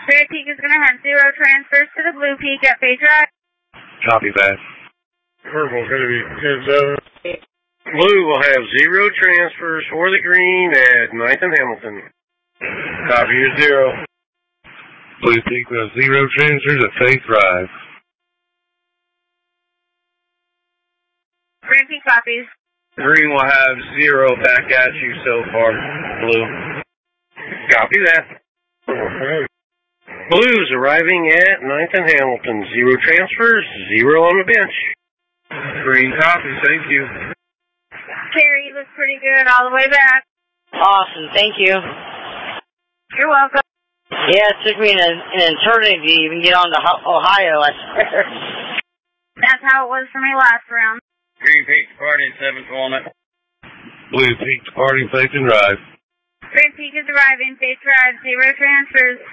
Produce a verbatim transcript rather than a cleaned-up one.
Red Peak is going to have zero transfers to the Blue Peak at Bay Drive. Copy that. Purple's going to be ten seven. Blue will have zero transfers for the green at ninth and Hamilton. Copy your zero. Blue Peak will have zero transfers at Faith Drive. Red Peak copies. Green will have zero back at you so far, Blue. Copy that. Blue's arriving at ninth and Hamilton. Zero transfers, zero on the bench. Green copies, thank you. Carrie looks pretty good all the way back. Awesome, thank you. You're welcome. Yeah, it took me an, an eternity to even get on to Ohio, I swear. That's how it was for me last round. Green Peak departing seventh Walnut. Blue Peak departing Faith and Drive. Red Peak is arriving, Faith Drive, zero transfers.